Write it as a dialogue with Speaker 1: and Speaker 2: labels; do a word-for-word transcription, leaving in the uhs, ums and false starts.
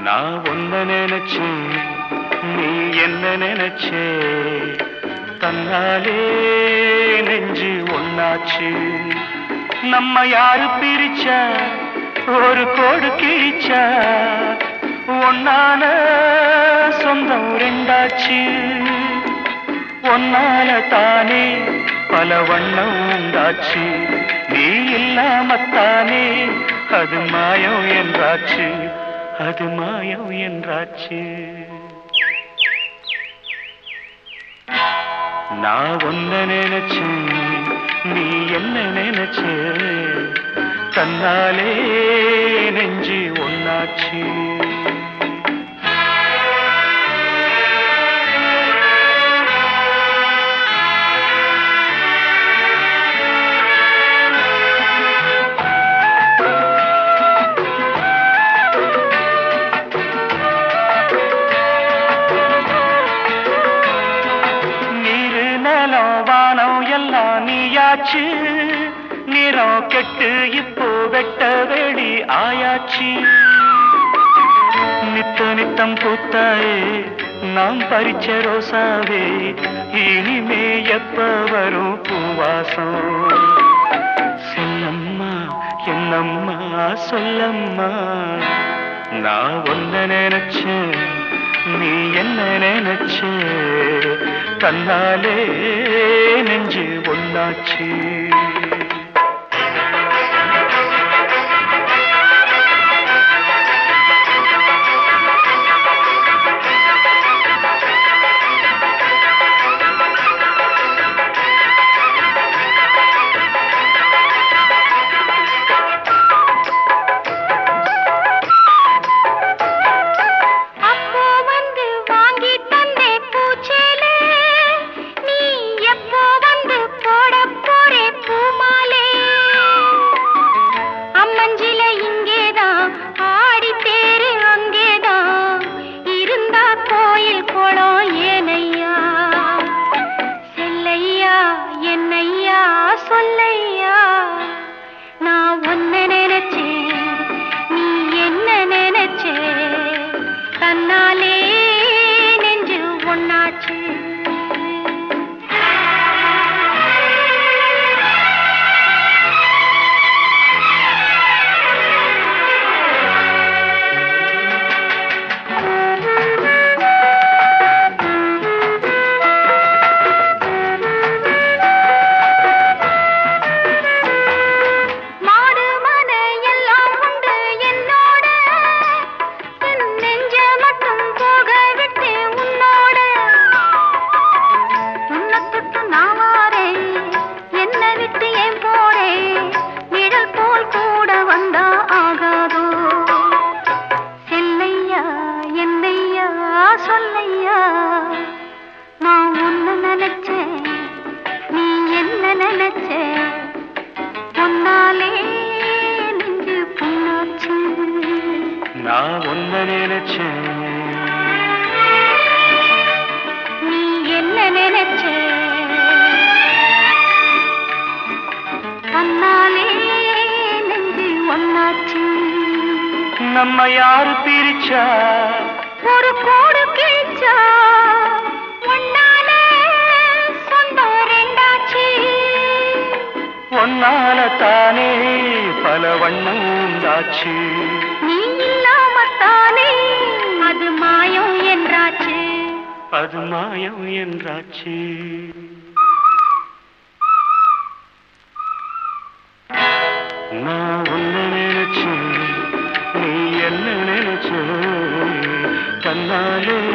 Speaker 1: நான் ஒன்ன நினைச்சு நீ என்ன நினைச்சே தன்னாலே நெஞ்சு ஒன்னாச்சு நம்ம யாரு பிரிச்சா ஒரு கோடு கிழிச்சா ஒன்னான சொந்தம் ரெண்டாச்சு ஒன்னால தானே பல வண்ணம் உண்டாச்சு நீ இல்லாமத்தானே அது மாயம் என்றாச்சு அது மாயம் என்றாச்சு நான் ஒன்ன நினைச்சேன் நீ என்ன நினைச்சே தன்னாலே நெஞ்சு ஒன்னாச்சு நீயாச்சு நிறம் கெட்டு இப்போ வெட்ட வெளி ஆயாச்சு நித்த நித்தம் பூத்தாயே நாம் பறிச்ச ரோசாவே இனிமே எப்ப வரும் பூவாசம் செல்லம்மா என்னம்மா சொல்லம்மா நான் ஒன்ன நினைச்சேன் நீ என்ன நினைச்சே தன்னாலே நெஞ்சு ஒன்னாச்சு நான் ஒன்ன நினைச்சேன்
Speaker 2: நீ என்ன நினைச்சே தன்னாலே நெஞ்சு ஒன்னாச்சு
Speaker 1: நம்ம யாரு பிரிச்சா
Speaker 2: ஒரு கோடு கிழிச்சா ஒன்னாலே சொந்தம் ரெண்டாச்சு
Speaker 1: ஒன்னால தானே பல வண்ணம் உண்டாச்சு
Speaker 2: நீ இல்லாமத்தானே அது மாயம் என்றாச்சு
Speaker 1: அது மாயம் என்றாச்சு நான் ஒன்ன நினைச்சேன் நீ என்ன நினைச்ச தன்னாலே